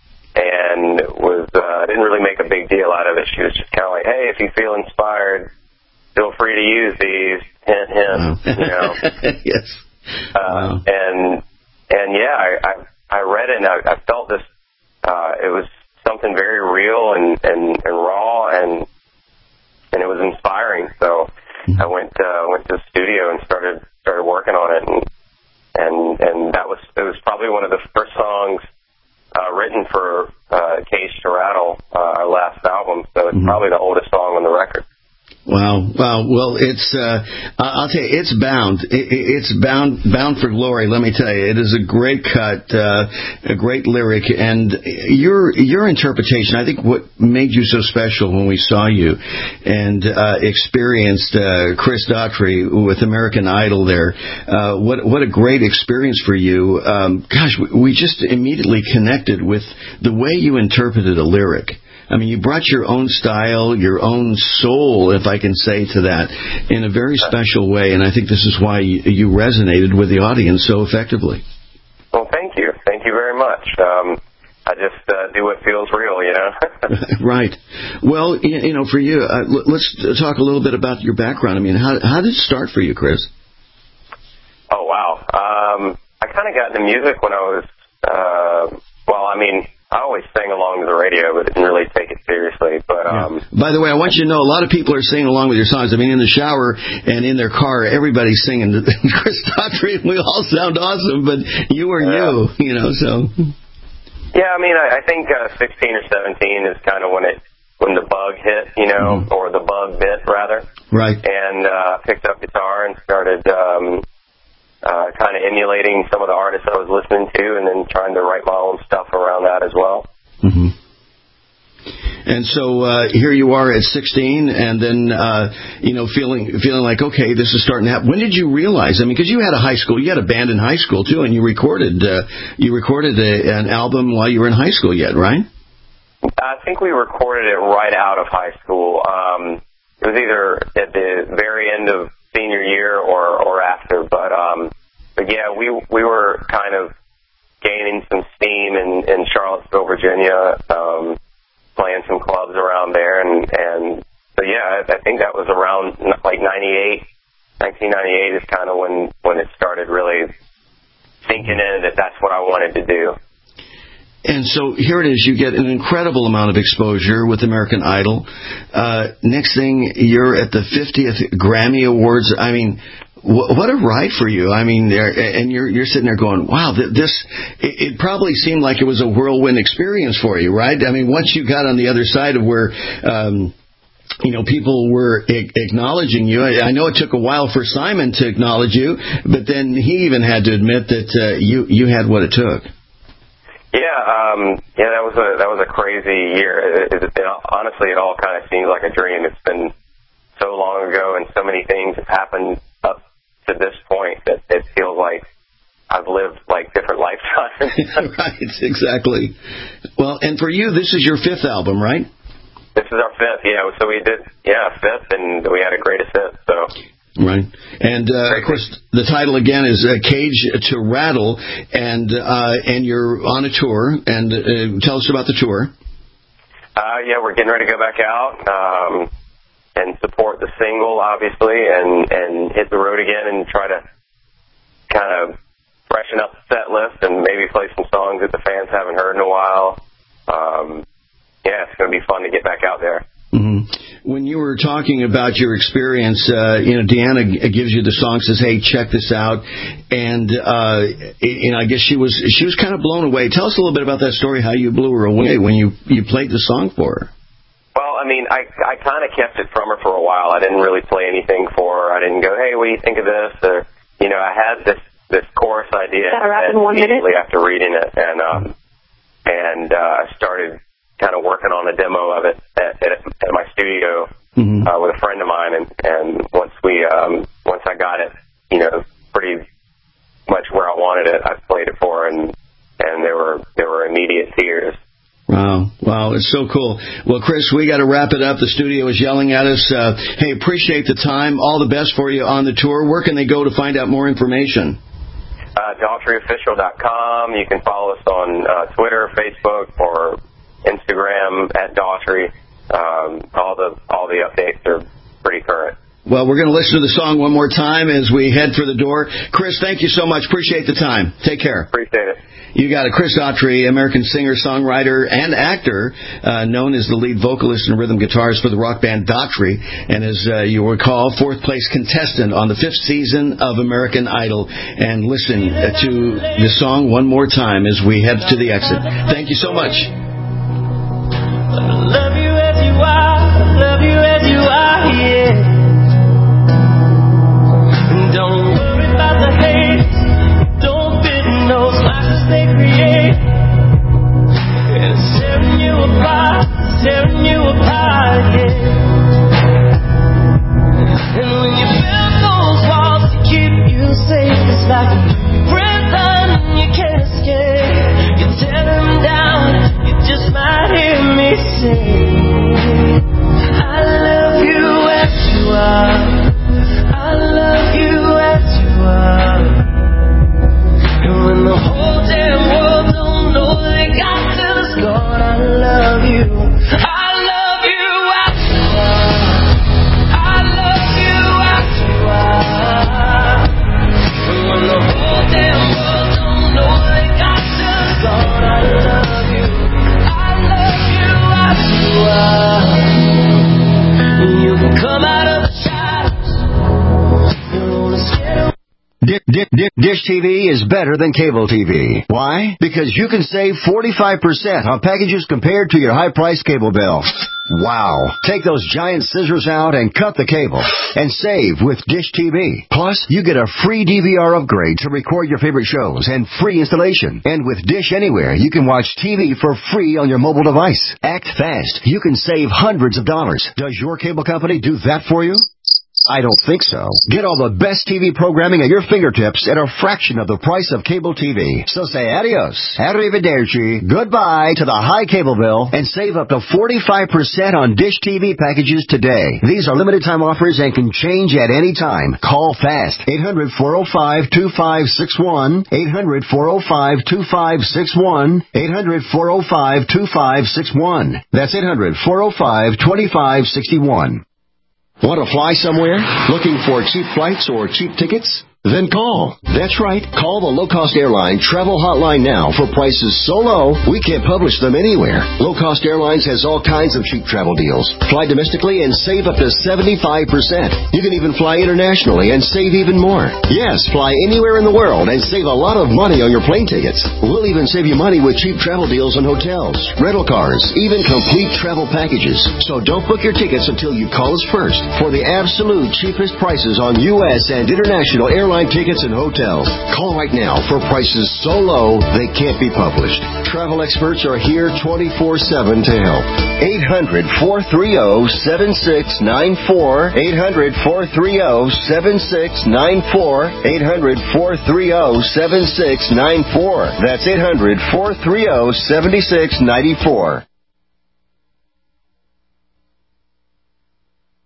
And was uh, didn't really make a big deal out of it. She was just kind of like, hey, if you feel inspired, feel free to use these. Hint, hint. Wow. You know.
Yes.
Uh,
wow.
And and yeah, I, I I read it and I, I felt this. Uh, it was something very real and, and, and raw and and it was inspiring. So mm-hmm. I went uh, went to the studio and started started working on it, and and and that was it was probably one of the first songs Uh, written for uh, Cage to Rattle, uh, our last album, so it's mm-hmm. probably the oldest song on the record.
Wow, wow. Well, it's, uh, I'll tell you, it's bound. It, it's bound bound for glory, let me tell you. It is a great cut, uh, a great lyric, and your your interpretation, I think what made you so special when we saw you and uh, experienced uh, Chris Daughtry with American Idol there, uh, what, what a great experience for you. Um, gosh, we, we just immediately connected with the way you interpreted a lyric. I mean, you brought your own style, your own soul, if I can say to that, in a very special way, and I think this is why you, you resonated with the audience so effectively.
Well, thank you. Thank you very much. Um, I just uh, do what feels real, you know?
Right. Well, you know, for you, uh, let's talk a little bit about your background. I mean, how, how did it start for you, Chris?
Oh, wow. Um, I kind of got into music when I was, uh, well, I mean... I always sang along to the radio, but didn't really take it seriously. But um,
yeah. By the way, I want you to know a lot of people are singing along with your songs. I mean, in the shower and in their car, everybody's singing Chris Daughtry. We all sound awesome, but you are yeah. you, you know. So
yeah, I mean, I, I think uh, sixteen or seventeen is kind of when it when the bug hit, you know, mm-hmm. or the bug bit rather.
Right.
And uh, picked up guitar and started. Um, Uh, kind of emulating some of the artists I was listening to, and then trying to write my own stuff around that as well.
Mm-hmm. And so uh, here you are at sixteen, and then uh, you know feeling feeling like, okay, this is starting to happen. When did you realize? I mean, because you had a high school, you had a band in high school too, and you recorded uh, you recorded a, an album while you were in high school yet, right?
I think we recorded it right out of high school. Um, it was either at the very end of senior year or, or after, but um, but yeah, we we were kind of gaining some steam in, in Charlottesville, Virginia, um, playing some clubs around there, and and so yeah, I, I think that was around like ninety-eight, nineteen ninety-eight is kind of when when it started really sinking in that that's what I wanted to do.
And so here it is. You get an incredible amount of exposure with American Idol. Uh, next thing, you're at the fiftieth Grammy Awards. I mean, wh- what a ride for you. I mean, and you're you're sitting there going, wow, this, it, it probably seemed like it was a whirlwind experience for you, right? I mean, once you got on the other side of where, um, you know, people were a- acknowledging you. I, I know it took a while for Simon to acknowledge you, but then he even had to admit that uh, you you had what it took.
Yeah, um, yeah, that was a that was a crazy year. It, it, it, honestly, it all kind of seems like a dream. It's been so long ago, and so many things have happened up to this point that it feels like I've lived like different lifetimes.
Right, exactly. Well, and for you, this is your fifth album, right?
This is our fifth, yeah. So we did, yeah, fifth, and we had a greatest hit. So.
Right. And, uh, of course, the title, again, is uh, Cage to Rattle, and uh, and you're on a tour. And uh, tell us about the tour.
Uh, yeah, we're getting ready to go back out. Um, and support the single, obviously, and, and hit the road again and try to kind of freshen up the set list and maybe play some songs that the fans haven't heard in a while. Um, yeah, it's going to be fun to get back out there.
Mm-hmm. When you were talking about your experience, uh, you know, Deanna gives you the song, says, "Hey, check this out," and uh, you know, I guess she was she was kind of blown away. Tell us a little bit about that story, how you blew her away when you you played the song for her.
Well, I mean, I I kind of kept it from her for a while. I didn't really play anything for her. I didn't go, "Hey, what do you think of this?" Or, you know, I had this this chorus idea immediately after reading it, and um, and uh, I started kind of working on a demo of it at, at, at my studio mm-hmm. uh, with a friend of mine, and, and once we um, once I got it, you know, pretty much where I wanted it, I played it for her, and and there were there were immediate tears.
Wow, wow, it's so cool. Well, Chris, we got to wrap it up. The studio is yelling at us. Uh, hey, appreciate the time. All the best for you on the tour. Where can they go to find out more information?
Uh, Daughtry Official dot com. You can follow us on uh, Twitter, Facebook, or Instagram at Daughtry. Um, all the all the updates are pretty current.
Well, we're going to listen to the song one more time as we head for the door. Chris, thank you so much. Appreciate the time. Take care.
Appreciate it.
You got it. Chris Daughtry, American singer, songwriter, and actor, uh, known as the lead vocalist and rhythm guitarist for the rock band Daughtry, and as uh, you recall, fourth place contestant on the fifth season of American Idol. And listen to the song one more time as we head to the exit. Thank you so much.
I love you as you are, I love you as you are, yeah. And don't worry about the hate, don't fit in those lies they create. And it's tearing you apart, tearing you apart, yeah. And when you build those walls to keep you safe, it's like a prison you can't escape. You tear them down, you just might hear me say, I love you as you are, I love you as you are. And when the whole damn world don't know they got to the score, I love you, I love you as you are, I love you as you are. And when the whole damn world don't know they got to the score, I love you, I love you as you are. You can come out of the shadows, you're only scared.
Dish T V is better than cable T V. Why? Because you can save forty-five percent on packages compared to your high-priced cable bill. Wow. Take those giant scissors out and cut the cable and save with Dish T V. Plus, you get a free D V R upgrade to record your favorite shows and free installation. And with Dish Anywhere, you can watch T V for free on your mobile device. Act fast. You can save hundreds of dollars. Does your cable company do that for you? I don't think so. Get all the best T V programming at your fingertips at a fraction of the price of cable T V. So say adios, arrivederci, goodbye to the high cable bill and save up to forty-five percent on Dish T V packages today. These are limited time offers and can change at any time. Call fast. eight hundred, four oh five, two five six one. eight hundred, four oh five, two five six one. eight hundred, four oh five, two five six one. That's eight hundred, four oh five, two five six one. Want to fly somewhere? Looking for cheap flights or cheap tickets? Then call. That's right. Call the low-cost airline travel hotline now for prices so low we can't publish them anywhere. Low-cost airlines has all kinds of cheap travel deals. Fly domestically and save up to seventy-five percent. You can even fly internationally and save even more. Yes, fly anywhere in the world and save a lot of money on your plane tickets. We'll even save you money with cheap travel deals on hotels, rental cars, even complete travel packages. So don't book your tickets until you call us first for the absolute cheapest prices on U S and international airlines tickets and hotels. Call right now for prices so low they can't be published. Travel experts are here twenty-four seven to help. eight hundred, four three zero, seven six nine four. eight hundred, four three zero, seven six nine four. eight hundred, four three zero, seven six nine four. That's eight hundred, four three zero, seven six nine four.
The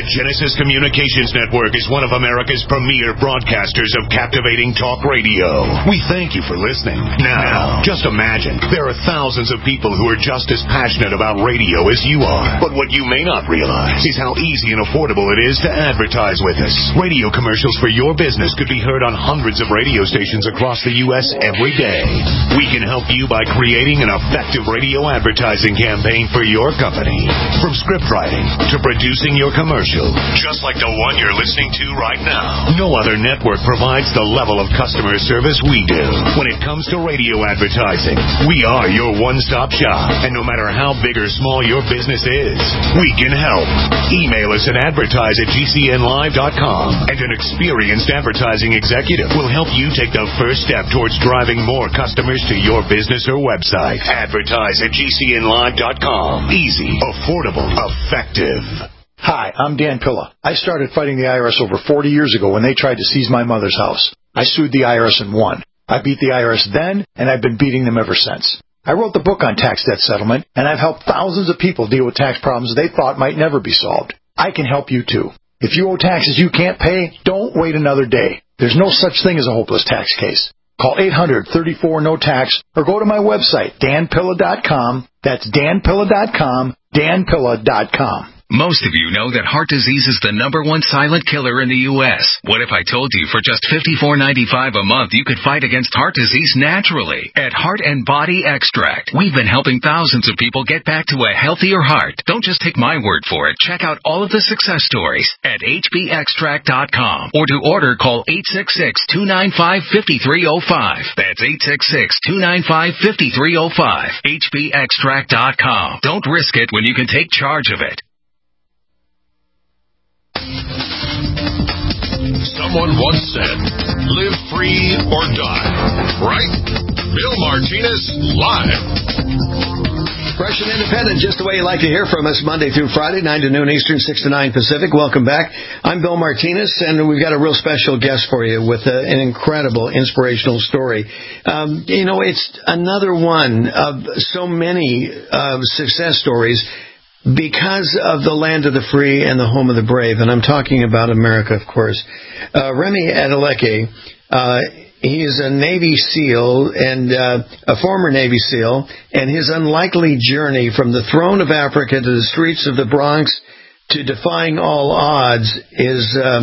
Genesis Communications Network is one of America's premier broadcasters of captivating talk radio. We thank you for listening. Now, just imagine, there are thousands of people who are just as passionate about radio as you are. But what you may not realize is how easy and affordable it is to advertise with us. Radio commercials for your business could be heard on hundreds of radio stations across the U S every day. We can help you by creating an effective radio advertising campaign for your company. From script writing to producing your commercial, just like the one you're listening to right now. No other network provides the level of customer service we do. When it comes to radio advertising, we are your one-stop shop. And no matter how big or small your business is, we can help. Email us at advertise at g c n live dot com, and an experienced advertising executive will help you take the first step towards driving more customers to your business or website. Advertise at g c n live dot com. Easy, affordable, effective.
Hi, I'm Dan Pilla. I started fighting the I R S over forty years ago when they tried to seize my mother's house. I sued the I R S and won. I beat the I R S then, and I've been beating them ever since. I wrote the book on tax debt settlement, and I've helped thousands of people deal with tax problems they thought might never be solved. I can help you, too. If you owe taxes you can't pay, don't wait another day. There's no such thing as a hopeless tax case. Call eight hundred, thirty-four, no tax or go to my website, dan pilla dot com. That's dan pilla dot com, dan pilla dot com.
Most of you know that heart disease is the number one silent killer in the U S What if I told you for just fifty-four ninety-five a month you could fight against heart disease naturally at Heart and Body Extract? We've been helping thousands of people get back to a healthier heart. Don't just take my word for it. Check out all of the success stories at h b extract dot com, or to order, call eight six six, two nine five, five three zero five. That's eight six six, two nine five, five three zero five. h b extract dot com. Don't risk it when you can take charge of it.
Someone once said, live free or die. Right? Bill Martinez Live.
Fresh and independent, just the way you like to hear from us, Monday through Friday, nine to noon Eastern, six to nine Pacific. Welcome back. I'm Bill Martinez, and we've got a real special guest for you with a, an incredible, inspirational story. Um, you know, it's another one of so many uh, success stories because of the land of the free and the home of the brave. And I'm talking about America, of course. Uh, Remi Adeleke, uh, he is a Navy SEAL and uh, a former Navy SEAL, and his unlikely journey from the throne of Africa to the streets of the Bronx to defying all odds is um,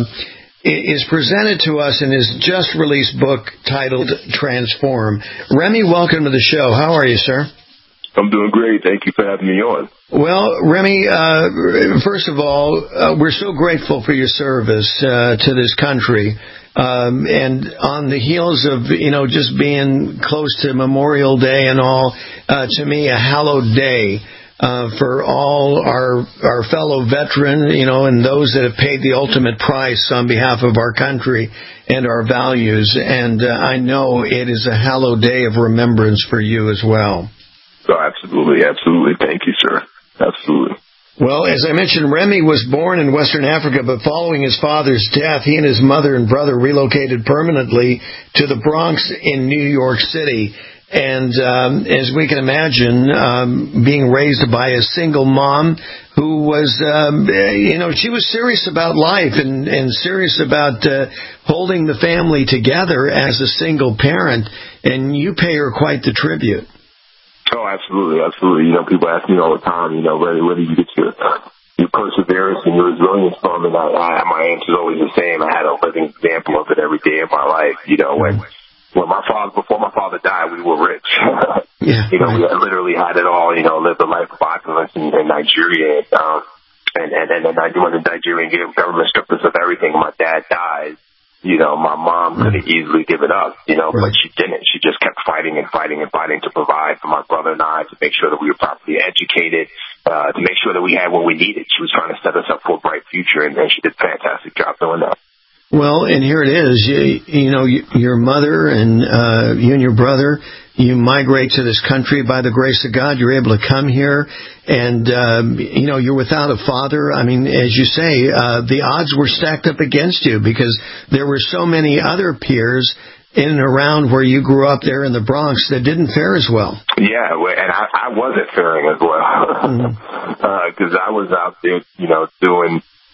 is presented to us in his just released book titled Transform. Remi, welcome to the show. How are you, sir?
I'm doing great. Thank you for having me on.
Well, Remi, uh, first of all, uh, we're so grateful for your service uh, to this country. Um, and on the heels of, you know, just being close to Memorial Day and all, uh, to me, a hallowed day uh, for all our our fellow veteran, you know, and those that have paid the ultimate price on behalf of our country and our values. And uh, I know it is a hallowed day of remembrance for you as well.
Oh, absolutely, absolutely. Thank you, sir. Absolutely.
Well, as I mentioned, Remi was born in Western Africa, but following his father's death, he and his mother and brother relocated permanently to the Bronx in New York City. And um, as we can imagine, um, being raised by a single mom who was, um, you know, she was serious about life and, and serious about uh, holding the family together as a single parent. And you pay her quite the tribute.
Oh, absolutely, absolutely. You know, people ask me all the time, you know, where, where do you get your, your perseverance and your resilience from? And I, I, my answer is always the same. I had a living example of it every day of my life. You know, when when my father, before my father died, we were rich.
Yeah,
you know,
right.
we had literally had it all. You know, lived a life of opulence in, in Nigeria, um, and and and then I when the Nigerian government stripped us of everything. My dad died. You know, my mom could have easily given up, you know, but she didn't. She just kept fighting and fighting and fighting to provide for my brother and I, to make sure that we were properly educated, uh, to make sure that we had what we needed. She was trying to set us up for a bright future, and, and she did a fantastic job doing that.
Well, and here it is. You, you know, you, your mother and uh, you and your brother, you migrate to this country by the grace of God. You're able to come here, and, um, you know, you're without a father. I mean, as you say, uh, the odds were stacked up against you because there were so many other peers in and around where you grew up there in the Bronx that didn't fare as well.
Yeah, and I, I wasn't faring as well because mm-hmm. uh, I was out there, you know, doing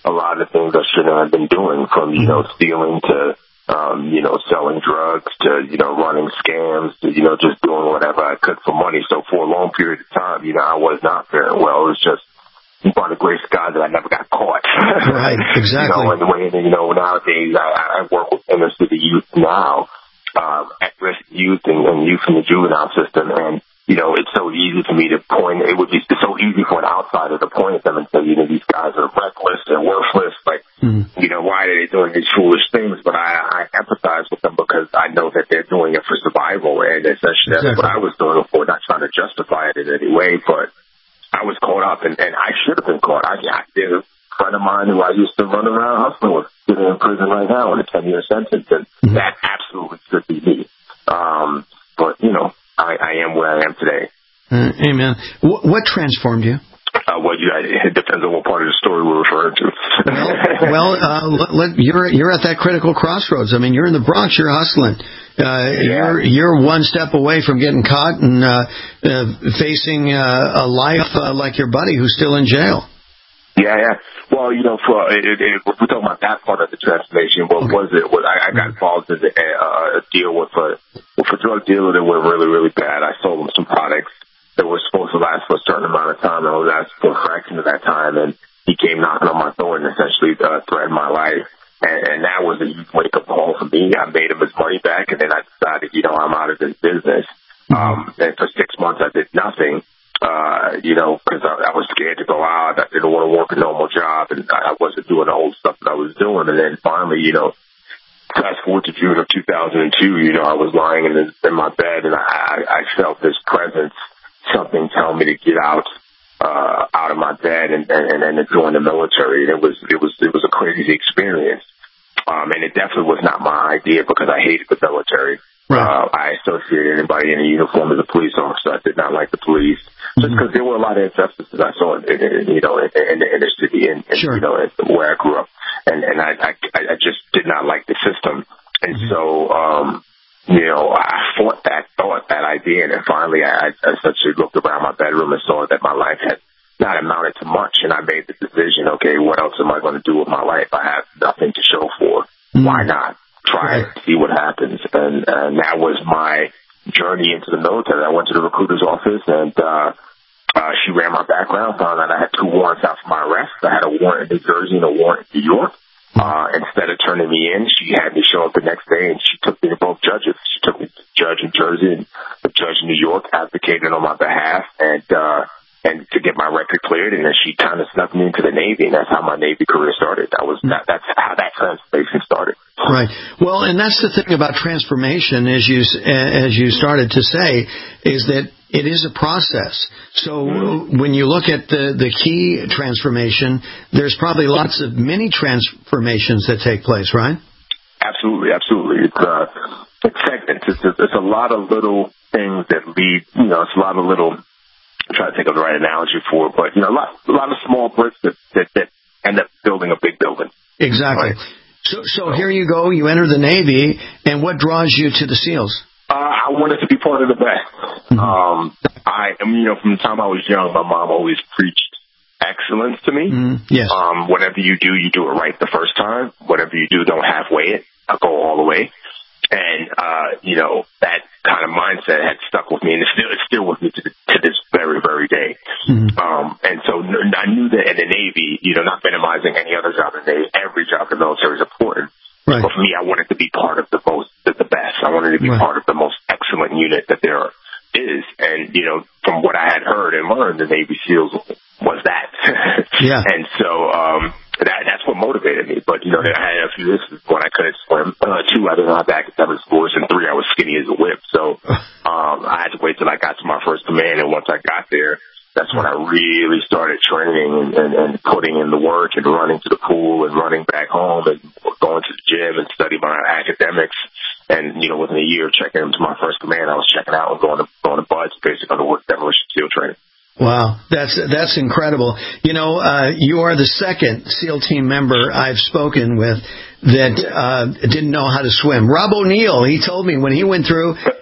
a lot of things I shouldn't have been doing, from, you know, stealing to, um, you know, selling drugs to, you know, running scams to, you know, just doing whatever I could for money. So for a long period of time, you know, I was not faring well. It was just, by the grace of God, that I never got caught.
Right, exactly.
You know, and the way, you know, nowadays I, I work with inner city youth now, um, at-risk youth and, and youth in the juvenile system, and, you know, it's so easy for me to point, it would be so easy for an outsider to point at them and say, you know, these guys are reckless, they're worthless, like, mm. you know, why are they doing these foolish things? But I, I empathize with them because I know that they're doing it for survival, and essentially that's exactly what I was doing it for, not trying to justify it in any way, but I was caught up, and, and I should have been caught. I, I did a friend of mine who I used to run around hustling with, sitting in prison right now on a ten-year sentence, and mm-hmm. that absolutely should be me. Um, but, you know, I, I am where I am today.
Uh, amen. What, what transformed you?
Uh, well, you, it depends on what part of the story we're referring to.
well, well uh, let, let, you're you're at that critical crossroads. I mean, you're in the Bronx, you're hustling. Uh, yeah. You're you're one step away from getting caught and uh, uh, facing uh, a life uh, like your buddy who's still in jail.
Yeah, yeah. Well, you know, for it, it, it, we're talking about that part of the transformation. What okay. was it? What, I, I got involved in a, a deal with a with a drug dealer that went really, really bad. I sold him some products that were supposed to last for a certain amount of time, and I was asked for a fraction of that time, and he came knocking on my door and essentially uh, threatened my life. And, and that was a huge wake-up call for me. I made him his money back, and then I decided, you know, I'm out of this business. Um, and for six months, I did nothing, uh, you know, because I, I was scared to go out. I didn't want to work a normal job, and I wasn't doing the old stuff that I was doing. And then finally, you know, fast forward to June of two thousand two, you know, I was lying in, the, in my bed, and I, I felt this presence, something telling me to get out. Uh, out of my bed and, and, and join the military. And it was, it was, it was a crazy experience. Um, and it definitely was not my idea because I hated the military. Right. Uh, I associated anybody in a uniform as a police officer. I did not like the police just because mm-hmm. there were a lot of injustices I saw in, in, you know, in, in the inner city and, and sure. you know, where I grew up. And, and I, I, I just did not like the system. And mm-hmm. so, um, you know, I fought that thought, that idea, and then finally I, I essentially looked around my bedroom and saw that my life had not amounted to much, and I made the decision, okay, what else am I going to do with my life? I have nothing to show for. Mm. Why not try it, see what happens? And, and that was my journey into the military. I went to the recruiter's office, and uh, uh, she ran my background, found out I had two warrants out for my arrest. I had a warrant in New Jersey and a warrant in New York. Uh, instead of turning me in, she had me show up the next day, and she took me to both judges. She took me to the judge in Jersey and the judge in New York, advocated on my behalf, and uh, and to get my record cleared. And then she kind of snuck me into the Navy, and that's how my Navy career started. That was that, that's how that transformation started.
Right. Well, and that's the thing about transformation, as you as you started to say, is that it is a process. So when you look at the, the key transformation, there's probably lots of mini transformations that take place, right?
Absolutely, absolutely. It's, uh, it's segments. It's, it's a lot of little things that lead, you know, it's a lot of little, I'm trying to think of the right analogy for it, but, you know, a lot, a lot of small bricks that, that, that end up building a big building.
Exactly. Right? So, so here you go, you enter the Navy, and what draws you to the SEALs?
Uh, I wanted to be part of the best. Mm-hmm. Um, I, I mean, you know, from the time I was young, my mom always preached excellence to me.
Mm-hmm. Yes.
Um, whatever you do, you do it right the first time. Whatever you do, don't halfway it. I'll go all the way. And, uh, you know, that kind of mindset had stuck with me, and it's still, it's still with me to, to this very, very day. Mm-hmm. Um, and so I knew that in the Navy, you know, not minimizing any other job in the Navy, every job in the military is important. Right. But for me, I wanted to be part of the most, the, the best. I wanted to be right. part of the most excellent unit that there is. And, you know, from what I had heard and learned, the Navy SEALs was that.
Yeah.
And so, um, that, that's what motivated me. But, you know, I had a few instances when I couldn't swim. Uh, two, I didn't have academic scores. And three, I was skinny as a whip. So, um, I had to wait till I got to my first command. And once I got there, that's when I really started training and, and, and putting in the work and running to the pool and running back home and going to the gym and studying my academics. And, you know, within a year of checking into my first command, I was checking out and going to, going to BUD/S, basically on the work demolition SEAL training.
Wow, that's that's incredible. You know, uh, you are the second SEAL team member I've spoken with that uh, didn't know how to swim. Rob O'Neill, he told me when he went through,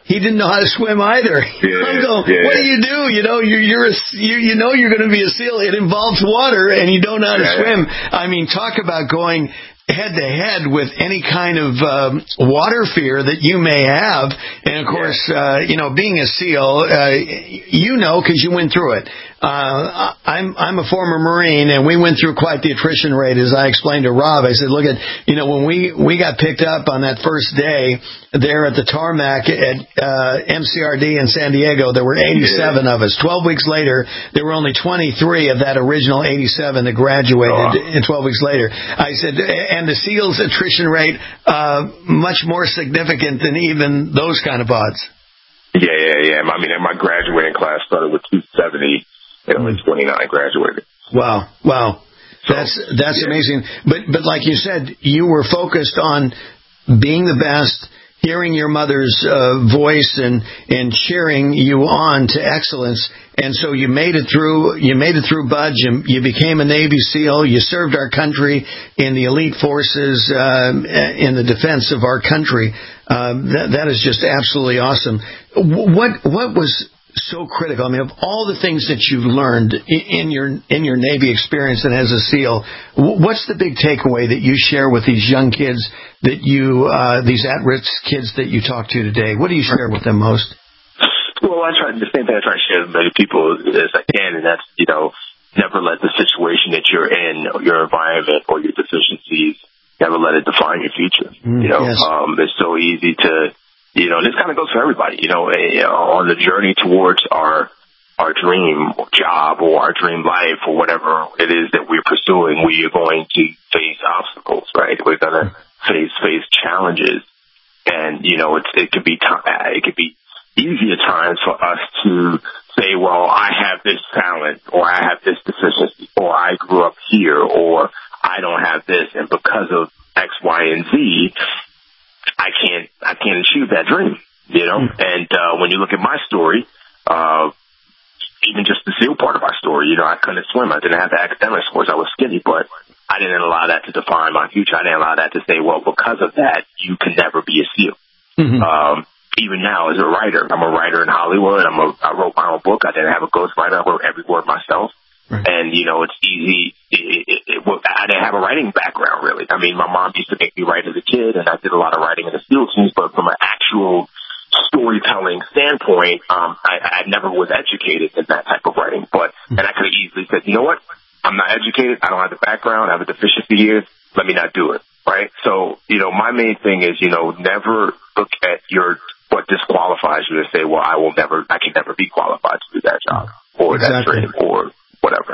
he didn't know how to swim either.
Yeah,
I'm going,
yeah.
what do you do? You know, you're, you're a, you, you know you're going to be a SEAL. It involves water, and you don't know how to
yeah,
swim.
Yeah.
I mean, talk about going head to head with any kind of um, water fear that you may have. And, of course, uh, you know, being a SEAL, uh, you know because you went through it. Uh, I'm I'm a former Marine, and we went through quite the attrition rate, as I explained to Rob. I said, look at, you know, when we, we got picked up on that first day there at the tarmac at uh, M C R D in San Diego, there were eighty-seven yeah. of us. Twelve weeks later, there were only twenty-three of that original eighty-seven that graduated oh. twelve weeks later. I said, and the SEALs attrition rate uh, much more significant than even those kind of odds.
Yeah, yeah, yeah. I mean, my graduating class started with two seventy. And only twenty-nine graduated.
Wow, wow, so, that's that's yeah. amazing. But but like you said, you were focused on being the best, hearing your mother's uh, voice and and cheering you on to excellence. And so you made it through. You made it through Budge, and you became a Navy SEAL. You served our country in the elite forces um, in the defense of our country. Um, that that is just absolutely awesome. What what was so critical? I mean, of all the things that you've learned in your in your Navy experience and as a SEAL, what's the big takeaway that you share with these young kids that you uh, these at-risk kids that you talk to today? What do you share with them most?
Well, I try the same thing I try to share with many people as I can, and that's, you know, never let the situation that you're in, or your environment, or your deficiencies, never let it define your future. Mm, you know, yes. um, it's so easy to. You know, this kind of goes for everybody, you know, a, uh, on the journey towards our our dream job or our dream life or whatever it is that we're pursuing. We are going to face obstacles, right? We're going to face face challenges. And, you know, it's, it could be t- it could be easy at times for us to say, well, I have this talent, or I have this deficiency, or I grew up here, or I don't have this, and because of X, Y, and Z, I can't, I can't achieve that dream, you know? Mm-hmm. And, uh, when you look at my story, uh, even just the SEAL part of my story, you know, I couldn't swim. I didn't have the academic scores. I was skinny, but I didn't allow that to define my future. I didn't allow that to say, well, because of that, you can never be a SEAL. Mm-hmm. Um, even now as a writer, I'm a writer in Hollywood. I'm a, I wrote my own book. I didn't have a ghostwriter. I wrote every word myself. Right. And, you know, it's easy. It, it, it, well, I didn't have a writing background, really. I mean, my mom used to make me write as a kid, and I did a lot of writing in the SEAL teams, but from an actual storytelling standpoint, um, I, I never was educated in that type of writing. But, and I could have easily said, you know what? I'm not educated. I don't have the background. I have a deficiency here. Let me not do it. Right? So, you know, my main thing is, you know, never look at your, what disqualifies you to say, well, I will never, I can never be qualified to do that job or exactly. that dream or whatever.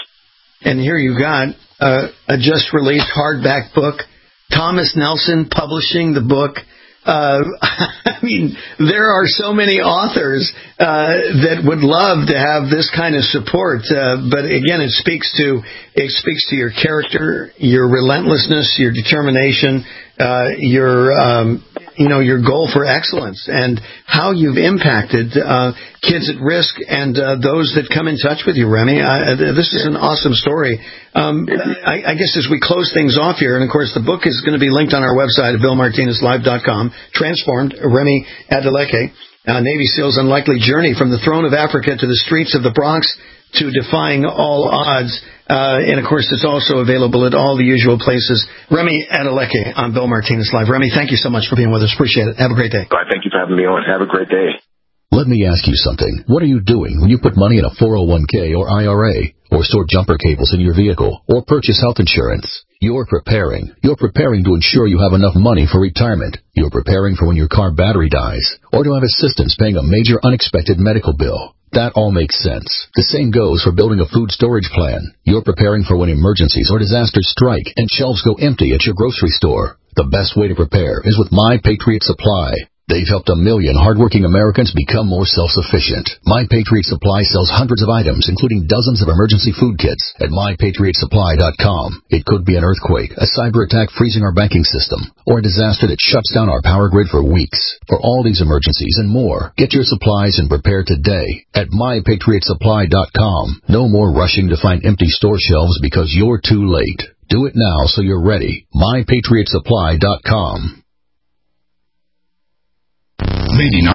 And here you got uh, a just-released hardback book, Thomas Nelson publishing the book. Uh, I mean, there are so many authors uh, that would love to have this kind of support. Uh, but again, it speaks to it speaks to your character, your relentlessness, your determination, uh, your um, you know your goal for excellence, and how you've impacted uh, kids at risk and uh, those that come in touch with you, Remy. Uh, this is an awesome story. Um, I, I guess as we close things off here, and of course the book is going to be linked on our website at bill martinez live dot com. Transformed, Remy Adeleke, uh, Navy SEAL's unlikely journey from the throne of Africa to the streets of the Bronx to defying all odds. Uh, and, of course, it's also available at all the usual places. Remy Adeleke on Bill Martinez Live. Remy, thank you so much for being with us. Appreciate it. Have a great day.
All right, thank you for having me on. Have a great day.
Let me ask you something. What are you doing when you put money in a four oh one k or I R A, or store jumper cables in your vehicle, or purchase health insurance? You're preparing. You're preparing to ensure you have enough money for retirement. You're preparing for when your car battery dies, or to have assistance paying a major unexpected medical bill. That all makes sense. The same goes for building a food storage plan. You're preparing for when emergencies or disasters strike and shelves go empty at your grocery store. The best way to prepare is with My Patriot Supply. They've helped a million hardworking Americans become more self-sufficient. My Patriot Supply sells hundreds of items, including dozens of emergency food kits at my patriot supply dot com. It could be an earthquake, a cyber attack freezing our banking system, or a disaster that shuts down our power grid for weeks. For all these emergencies and more, get your supplies and prepare today at my patriot supply dot com. No more rushing to find empty store shelves because you're too late. Do it now so you're ready. my patriot supply dot com.
Lady